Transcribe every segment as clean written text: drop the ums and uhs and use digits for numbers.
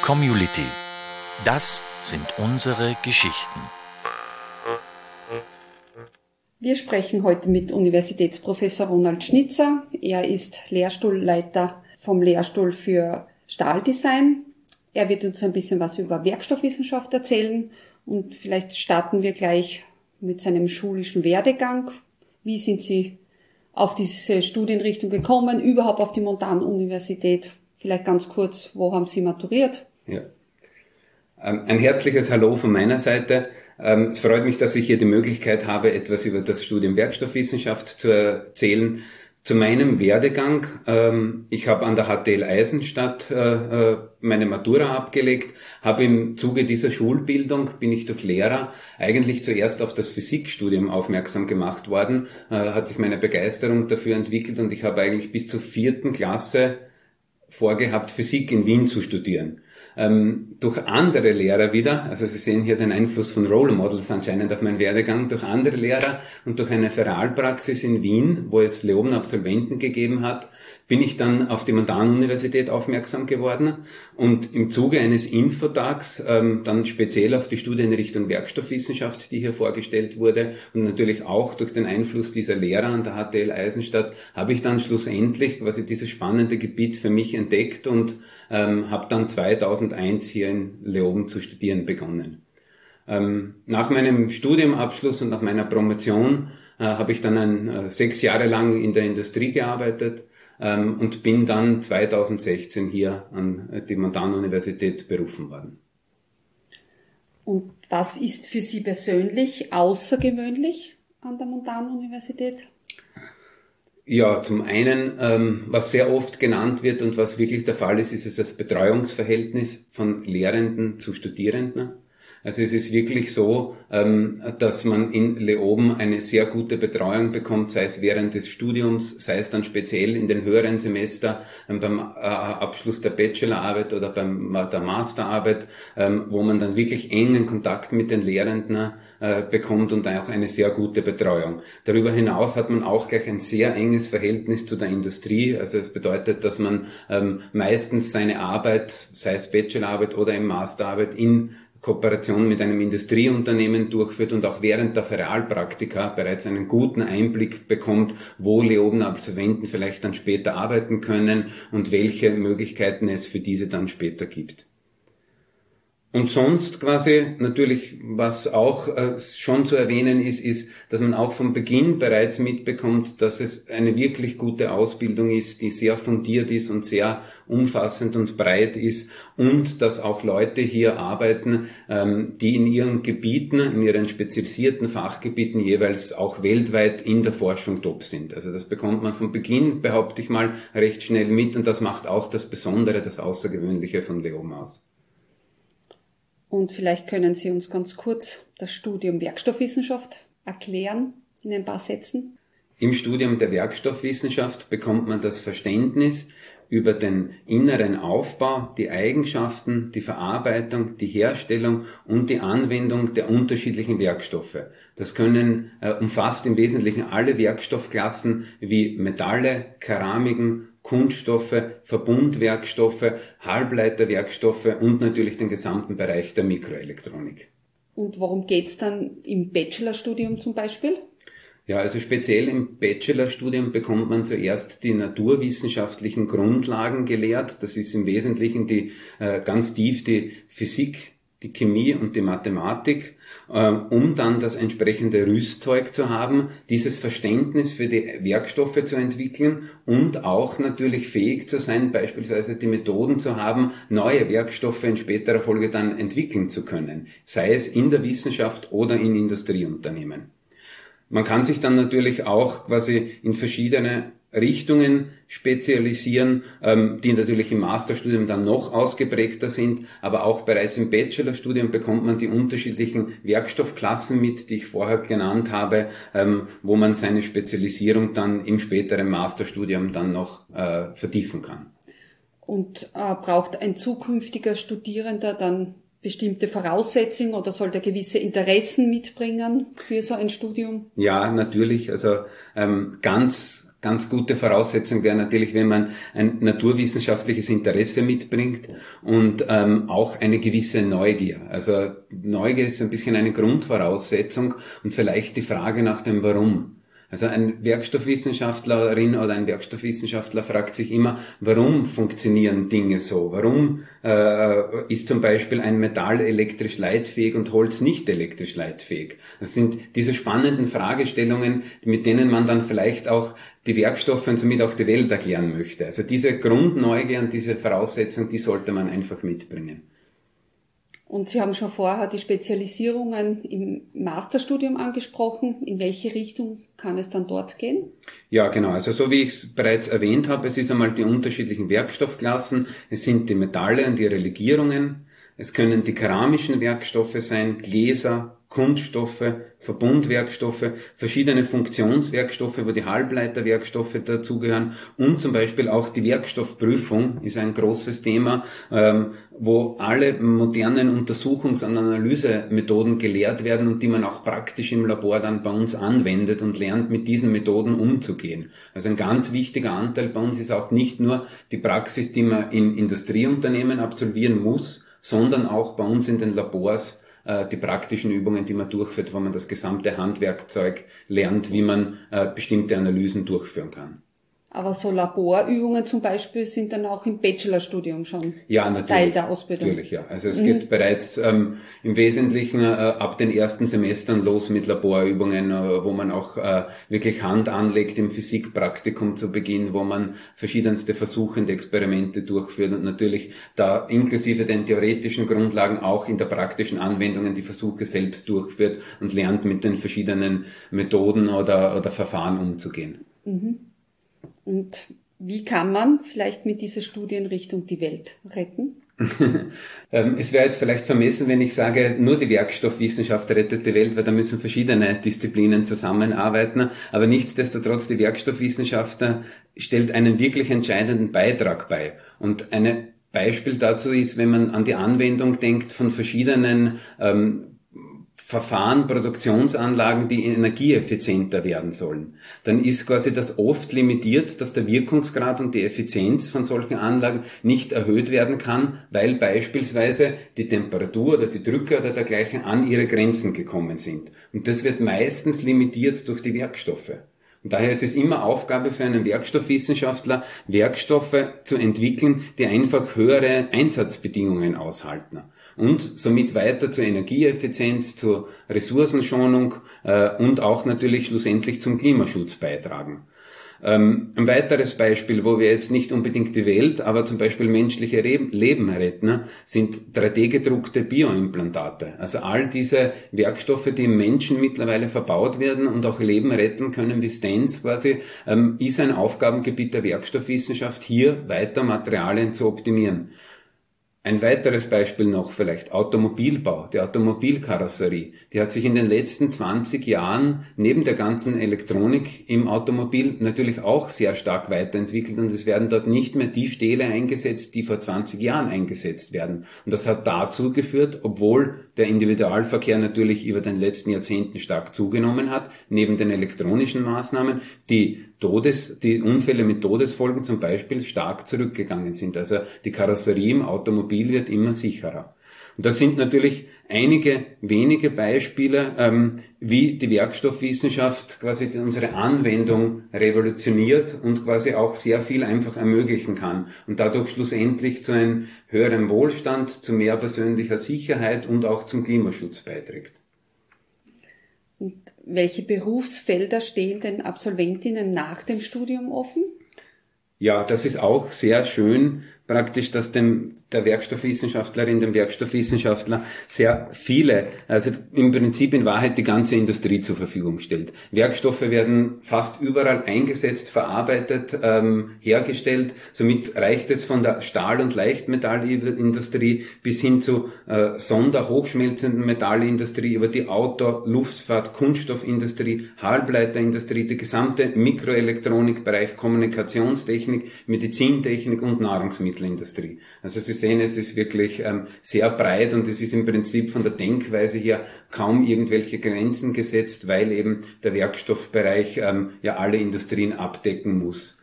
Community. Das sind unsere Geschichten. Wir sprechen heute mit Universitätsprofessor Ronald Schnitzer. Er ist Lehrstuhlleiter vom Lehrstuhl für Stahldesign. Er wird uns ein bisschen was über Werkstoffwissenschaft erzählen und vielleicht starten wir gleich mit seinem schulischen Werdegang. Wie sind Sie auf diese Studienrichtung gekommen, überhaupt auf die Montanuniversität? Vielleicht ganz kurz, wo haben Sie maturiert? Ja. Ein herzliches Hallo von meiner Seite. Es freut mich, dass ich hier die Möglichkeit habe, etwas über das Studium Werkstoffwissenschaft zu erzählen. Zu meinem Werdegang. Ich habe an der HTL Eisenstadt meine Matura abgelegt, habe im Zuge dieser Schulbildung, bin ich durch Lehrer eigentlich zuerst auf das Physikstudium aufmerksam gemacht worden, hat sich meine Begeisterung dafür entwickelt und ich habe eigentlich bis zur 4. Klasse vorgehabt, Physik in Wien zu studieren. Durch andere Lehrer wieder, also Sie sehen hier den Einfluss von Role Models anscheinend auf meinen Werdegang, durch andere Lehrer und durch eine Feralpraxis in Wien, wo es Leoben-Absolventen gegeben hat, bin ich dann auf die Montanuniversität aufmerksam geworden und im Zuge eines Infotags dann speziell auf die Studienrichtung Werkstoffwissenschaft, die hier vorgestellt wurde und natürlich auch durch den Einfluss dieser Lehrer an der HTL Eisenstadt, habe ich dann schlussendlich quasi dieses spannende Gebiet für mich entdeckt und habe dann 2001 hier in Leoben zu studieren begonnen. Nach meinem Studiumabschluss und nach meiner Promotion habe ich dann 6 Jahre lang in der Industrie gearbeitet und bin dann 2016 hier an die Montanuniversität berufen worden. Und was ist für Sie persönlich außergewöhnlich an der Montanuniversität? Ja, zum einen, was sehr oft genannt wird und was wirklich der Fall ist, ist es das Betreuungsverhältnis von Lehrenden zu Studierenden. Also es ist wirklich so, dass man in Leoben eine sehr gute Betreuung bekommt, sei es während des Studiums, sei es dann speziell in den höheren Semester beim Abschluss der Bachelorarbeit oder der Masterarbeit, wo man dann wirklich engen Kontakt mit den Lehrenden bekommt und auch eine sehr gute Betreuung. Darüber hinaus hat man auch gleich ein sehr enges Verhältnis zu der Industrie. Also es bedeutet, dass man meistens seine Arbeit, sei es Bachelorarbeit oder im Masterarbeit, in Kooperation mit einem Industrieunternehmen durchführt und auch während der Feralpraktika bereits einen guten Einblick bekommt, wo Leoben-Absolventen vielleicht dann später arbeiten können und welche Möglichkeiten es für diese dann später gibt. Und sonst quasi natürlich, was auch schon zu erwähnen ist, dass man auch von Beginn bereits mitbekommt, dass es eine wirklich gute Ausbildung ist, die sehr fundiert ist und sehr umfassend und breit ist und dass auch Leute hier arbeiten, die in ihren Gebieten, in ihren spezialisierten Fachgebieten jeweils auch weltweit in der Forschung top sind. Also das bekommt man von Beginn, behaupte ich mal, recht schnell mit und das macht auch das Besondere, das Außergewöhnliche von Leoben aus. Und vielleicht können Sie uns ganz kurz das Studium Werkstoffwissenschaft erklären in ein paar Sätzen. Im Studium der Werkstoffwissenschaft bekommt man das Verständnis über den inneren Aufbau, die Eigenschaften, die Verarbeitung, die Herstellung und die Anwendung der unterschiedlichen Werkstoffe. Das umfasst im Wesentlichen alle Werkstoffklassen wie Metalle, Keramiken, Kunststoffe, Verbundwerkstoffe, Halbleiterwerkstoffe und natürlich den gesamten Bereich der Mikroelektronik. Und worum geht's dann im Bachelorstudium zum Beispiel? Ja, also speziell im Bachelorstudium bekommt man zuerst die naturwissenschaftlichen Grundlagen gelehrt. Das ist im Wesentlichen ganz tief die Physik, die Chemie und die Mathematik, um dann das entsprechende Rüstzeug zu haben, dieses Verständnis für die Werkstoffe zu entwickeln und auch natürlich fähig zu sein, beispielsweise die Methoden zu haben, neue Werkstoffe in späterer Folge dann entwickeln zu können, sei es in der Wissenschaft oder in Industrieunternehmen. Man kann sich dann natürlich auch quasi in verschiedene Richtungen spezialisieren, die natürlich im Masterstudium dann noch ausgeprägter sind, aber auch bereits im Bachelorstudium bekommt man die unterschiedlichen Werkstoffklassen mit, die ich vorher genannt habe, wo man seine Spezialisierung dann im späteren Masterstudium dann noch vertiefen kann. Und braucht ein zukünftiger Studierender dann bestimmte Voraussetzungen oder sollte er gewisse Interessen mitbringen für so ein Studium? Ja, natürlich. Also ganz ganz gute Voraussetzung wäre natürlich, wenn man ein naturwissenschaftliches Interesse mitbringt und auch eine gewisse Neugier. Also Neugier ist ein bisschen eine Grundvoraussetzung und vielleicht die Frage nach dem Warum. Also ein Werkstoffwissenschaftlerin oder ein Werkstoffwissenschaftler fragt sich immer, warum funktionieren Dinge so? Warum ist zum Beispiel ein Metall elektrisch leitfähig und Holz nicht elektrisch leitfähig? Das sind diese spannenden Fragestellungen, mit denen man dann vielleicht auch die Werkstoffe und somit auch die Welt erklären möchte. Also diese Grundneugier und diese Voraussetzung, die sollte man einfach mitbringen. Und Sie haben schon vorher die Spezialisierungen im Masterstudium angesprochen. In welche Richtung kann es dann dort gehen? Ja, genau. Also so wie ich es bereits erwähnt habe, es ist einmal die unterschiedlichen Werkstoffklassen. Es sind die Metalle und ihre Legierungen. Es können die keramischen Werkstoffe sein, Gläser, Kunststoffe, Verbundwerkstoffe, verschiedene Funktionswerkstoffe, wo die Halbleiterwerkstoffe dazugehören und zum Beispiel auch die Werkstoffprüfung ist ein großes Thema, wo alle modernen Untersuchungs- und Analysemethoden gelehrt werden und die man auch praktisch im Labor dann bei uns anwendet und lernt, mit diesen Methoden umzugehen. Also ein ganz wichtiger Anteil bei uns ist auch nicht nur die Praxis, die man in Industrieunternehmen absolvieren muss, sondern auch bei uns in den Labors die praktischen Übungen, die man durchführt, wo man das gesamte Handwerkzeug lernt, wie man bestimmte Analysen durchführen kann. Aber so Laborübungen zum Beispiel sind dann auch im Bachelorstudium schon natürlich, Teil der Ausbildung. Natürlich, ja. Also es geht bereits im Wesentlichen ab den ersten Semestern los mit Laborübungen, wo man auch wirklich Hand anlegt im Physikpraktikum zu Beginn, wo man verschiedenste Versuche und Experimente durchführt und natürlich da inklusive den theoretischen Grundlagen auch in der praktischen Anwendungen die Versuche selbst durchführt und lernt mit den verschiedenen Methoden oder Verfahren umzugehen. Und wie kann man vielleicht mit dieser Studienrichtung die Welt retten? Es wäre jetzt vielleicht vermessen, wenn ich sage, nur die Werkstoffwissenschaft rettet die Welt, weil da müssen verschiedene Disziplinen zusammenarbeiten. Aber nichtsdestotrotz, die Werkstoffwissenschaft stellt einen wirklich entscheidenden Beitrag bei. Und ein Beispiel dazu ist, wenn man an die Anwendung denkt von verschiedenen Verfahren, Produktionsanlagen, die energieeffizienter werden sollen, dann ist quasi das oft limitiert, dass der Wirkungsgrad und die Effizienz von solchen Anlagen nicht erhöht werden kann, weil beispielsweise die Temperatur oder die Drücke oder dergleichen an ihre Grenzen gekommen sind. Und das wird meistens limitiert durch die Werkstoffe. Und daher ist es immer Aufgabe für einen Werkstoffwissenschaftler, Werkstoffe zu entwickeln, die einfach höhere Einsatzbedingungen aushalten. Und somit weiter zur Energieeffizienz, zur Ressourcenschonung und auch natürlich schlussendlich zum Klimaschutz beitragen. Ein weiteres Beispiel, wo wir jetzt nicht unbedingt die Welt, aber zum Beispiel menschliche Leben retten, sind 3D-gedruckte Bioimplantate. Also all diese Werkstoffe, die im Menschen mittlerweile verbaut werden und auch Leben retten können, wie Stents quasi, ist ein Aufgabengebiet der Werkstoffwissenschaft, hier weiter Materialien zu optimieren. Ein weiteres Beispiel noch vielleicht, Automobilbau, die Automobilkarosserie. Die hat sich in den letzten 20 Jahren neben der ganzen Elektronik im Automobil natürlich auch sehr stark weiterentwickelt und es werden dort nicht mehr die Stähle eingesetzt, die vor 20 Jahren eingesetzt werden. Und das hat dazu geführt, obwohl der Individualverkehr natürlich über den letzten Jahrzehnten stark zugenommen hat, neben den elektronischen Maßnahmen, die Unfälle mit Todesfolgen zum Beispiel stark zurückgegangen sind. Also die Karosserie im Automobil wird immer sicherer. Und das sind natürlich einige wenige Beispiele, wie die Werkstoffwissenschaft quasi unsere Anwendung revolutioniert und quasi auch sehr viel einfach ermöglichen kann und dadurch schlussendlich zu einem höheren Wohlstand, zu mehr persönlicher Sicherheit und auch zum Klimaschutz beiträgt. Und welche Berufsfelder stehen den Absolventinnen nach dem Studium offen? Ja, das ist auch sehr schön, praktisch, dass der Werkstoffwissenschaftlerin, dem Werkstoffwissenschaftler sehr viele, also im Prinzip in Wahrheit die ganze Industrie zur Verfügung stellt. Werkstoffe werden fast überall eingesetzt, verarbeitet, hergestellt. Somit reicht es von der Stahl- und Leichtmetallindustrie bis hin zu hochschmelzenden Metallindustrie, über die Auto-, Luftfahrt-, Kunststoffindustrie, Halbleiterindustrie, die gesamte Mikroelektronikbereich, Kommunikationstechnik, Medizintechnik und Nahrungsmittelindustrie. Lebensmittelindustrie. Also Sie sehen, es ist wirklich sehr breit und es ist im Prinzip von der Denkweise her kaum irgendwelche Grenzen gesetzt, weil eben der Werkstoffbereich ja alle Industrien abdecken muss.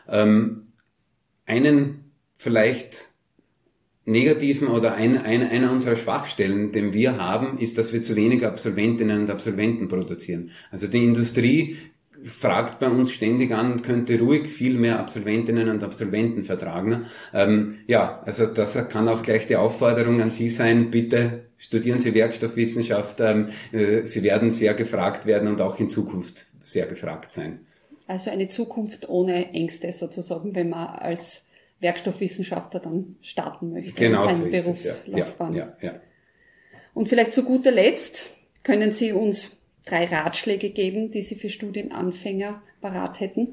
Einen vielleicht negativen oder einer unserer Schwachstellen, den wir haben, ist, dass wir zu wenig Absolventinnen und Absolventen produzieren. Also die Industrie fragt bei uns ständig an, könnte ruhig viel mehr Absolventinnen und Absolventen vertragen. Ja, also das kann auch gleich die Aufforderung an Sie sein, bitte studieren Sie Werkstoffwissenschaft. Sie werden sehr gefragt werden und auch in Zukunft sehr gefragt sein. Also eine Zukunft ohne Ängste sozusagen, wenn man als Werkstoffwissenschaftler dann starten möchte genau in seiner so Berufslaufbahn. Ja. Und vielleicht zu guter Letzt können Sie uns 3 Ratschläge geben, die Sie für Studienanfänger parat hätten?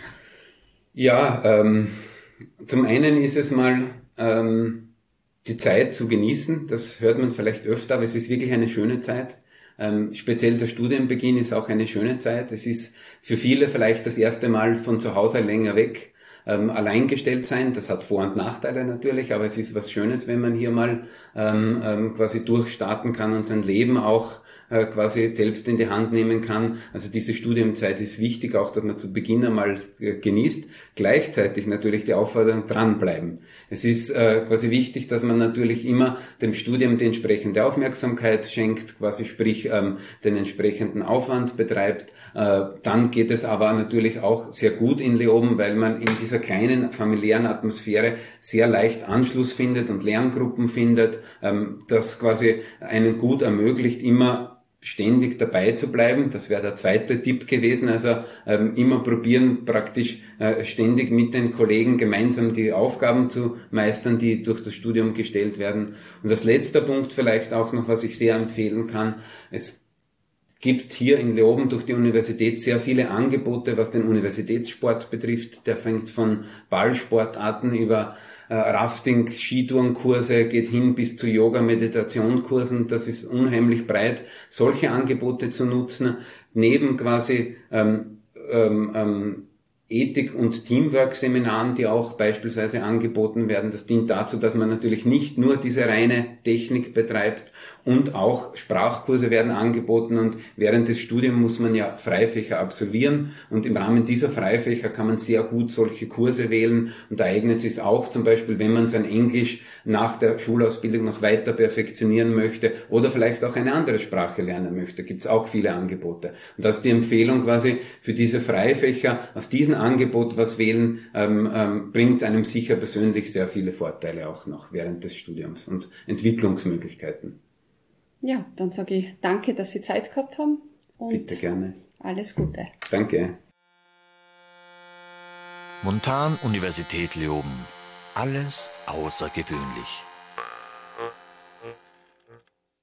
Ja, zum einen ist es mal die Zeit zu genießen. Das hört man vielleicht öfter, aber es ist wirklich eine schöne Zeit. Speziell der Studienbeginn ist auch eine schöne Zeit. Es ist für viele vielleicht das erste Mal von zu Hause länger weg. Alleingestellt sein, das hat Vor- und Nachteile natürlich, aber es ist was Schönes, wenn man hier mal quasi durchstarten kann und sein Leben auch quasi selbst in die Hand nehmen kann. Also diese Studienzeit ist wichtig, auch dass man zu Beginn einmal genießt. Gleichzeitig natürlich die Aufforderung, dranbleiben. Es ist quasi wichtig, dass man natürlich immer dem Studium die entsprechende Aufmerksamkeit schenkt, quasi sprich den entsprechenden Aufwand betreibt. Dann geht es aber natürlich auch sehr gut in Leoben, weil man in dieser kleinen familiären Atmosphäre sehr leicht Anschluss findet und Lerngruppen findet, das quasi einen gut ermöglicht, immer ständig dabei zu bleiben. Das wäre der zweite Tipp gewesen. Also immer probieren, praktisch ständig mit den Kollegen gemeinsam die Aufgaben zu meistern, die durch das Studium gestellt werden. Und als letzter Punkt vielleicht auch noch, was ich sehr empfehlen kann, es gibt hier in Leoben durch die Universität sehr viele Angebote, was den Universitätssport betrifft. Der fängt von Ballsportarten über Rafting, Skitourenkurse, geht hin bis zu Yoga-Meditationkursen. Das ist unheimlich breit, solche Angebote zu nutzen, neben quasi Ethik- und Teamwork-Seminaren, die auch beispielsweise angeboten werden. Das dient dazu, dass man natürlich nicht nur diese reine Technik betreibt und auch Sprachkurse werden angeboten und während des Studiums muss man ja Freifächer absolvieren und im Rahmen dieser Freifächer kann man sehr gut solche Kurse wählen und da eignet es sich auch zum Beispiel, wenn man sein Englisch nach der Schulausbildung noch weiter perfektionieren möchte oder vielleicht auch eine andere Sprache lernen möchte, gibt es auch viele Angebote. Und das ist die Empfehlung quasi für diese Freifächer, aus diesem Angebot was wählen, bringt einem sicher persönlich sehr viele Vorteile auch noch während des Studiums und Entwicklungsmöglichkeiten. Ja, dann sage ich danke, dass Sie Zeit gehabt haben. Und bitte gerne. Alles Gute. Danke. Montan Universität Leoben. Alles außergewöhnlich.